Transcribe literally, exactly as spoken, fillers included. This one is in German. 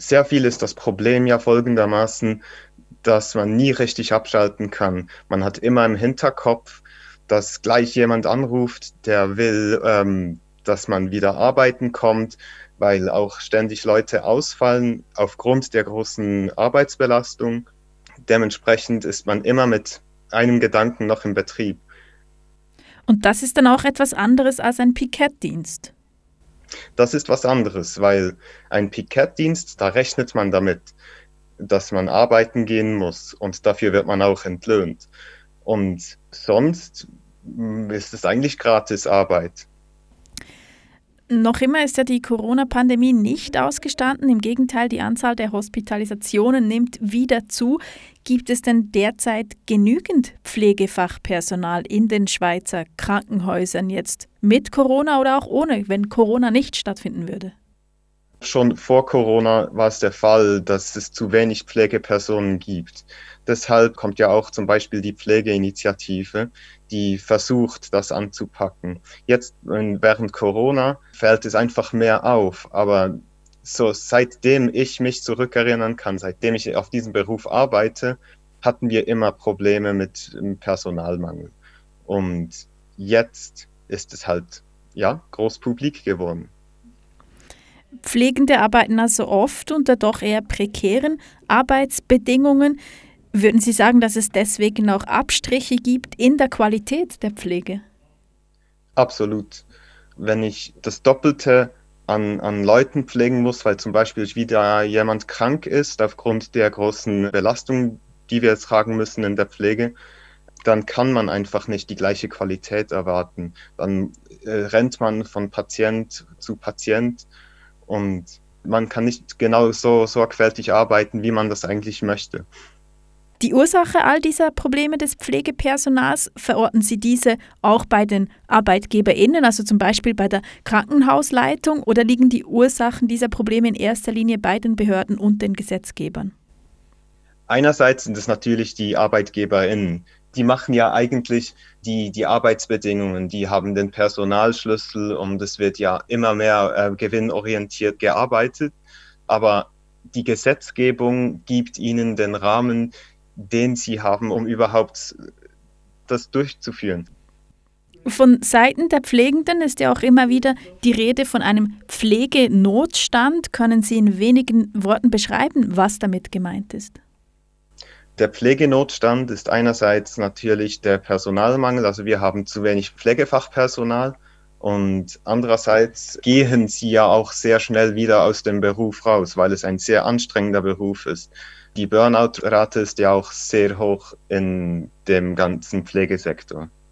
sehr viel ist das Problem ja folgendermaßen, dass man nie richtig abschalten kann. Man hat immer im Hinterkopf, dass gleich jemand anruft, der will, ähm, dass man wieder arbeiten kommt, weil auch ständig Leute ausfallen aufgrund der großen Arbeitsbelastung. Dementsprechend ist man immer mit einem Gedanken noch im Betrieb. Und das ist dann auch etwas anderes als ein Pikettdienst. Das ist was anderes, weil ein Pikettdienst, da rechnet man damit, dass man arbeiten gehen muss und dafür wird man auch entlöhnt. Und sonst mm, ist es eigentlich gratis Arbeit. Noch immer ist ja die Corona-Pandemie nicht ausgestanden. Im Gegenteil, die Anzahl der Hospitalisationen nimmt wieder zu. Gibt es denn derzeit genügend Pflegefachpersonal in den Schweizer Krankenhäusern jetzt mit Corona oder auch ohne, wenn Corona nicht stattfinden würde? Schon vor Corona war es der Fall, dass es zu wenig Pflegepersonen gibt. Deshalb kommt ja auch zum Beispiel die Pflegeinitiative, die versucht, das anzupacken. Jetzt während Corona fällt es einfach mehr auf, aber so seitdem ich mich zurückerinnern kann, seitdem ich auf diesem Beruf arbeite, hatten wir immer Probleme mit dem Personalmangel. Und jetzt ist es halt, ja, großpublik geworden. Pflegende arbeiten also oft unter doch eher prekären Arbeitsbedingungen. Würden Sie sagen, dass es deswegen auch Abstriche gibt in der Qualität der Pflege? Absolut. Wenn ich das Doppelte an, an Leuten pflegen muss, weil zum Beispiel wieder jemand krank ist aufgrund der großen Belastung, die wir tragen müssen in der Pflege, dann kann man einfach nicht die gleiche Qualität erwarten. Dann äh, rennt man von Patient zu Patient und man kann nicht genau so sorgfältig arbeiten, wie man das eigentlich möchte. Die Ursache all dieser Probleme des Pflegepersonals, verorten Sie diese auch bei den ArbeitgeberInnen, also zum Beispiel bei der Krankenhausleitung, oder liegen die Ursachen dieser Probleme in erster Linie bei den Behörden und den Gesetzgebern? Einerseits sind es natürlich die ArbeitgeberInnen. Die machen ja eigentlich die, die Arbeitsbedingungen, die haben den Personalschlüssel und es wird ja immer mehr äh, gewinnorientiert gearbeitet. Aber die Gesetzgebung gibt ihnen den Rahmen, den sie haben, um überhaupt das durchzuführen. Von Seiten der Pflegenden ist ja auch immer wieder die Rede von einem Pflegenotstand. Können Sie in wenigen Worten beschreiben, was damit gemeint ist? Der Pflegenotstand ist einerseits natürlich der Personalmangel, also wir haben zu wenig Pflegefachpersonal und andererseits gehen sie ja auch sehr schnell wieder aus dem Beruf raus, weil es ein sehr anstrengender Beruf ist. Die Burnout-Rate ist ja auch sehr hoch in dem ganzen Pflegesektor.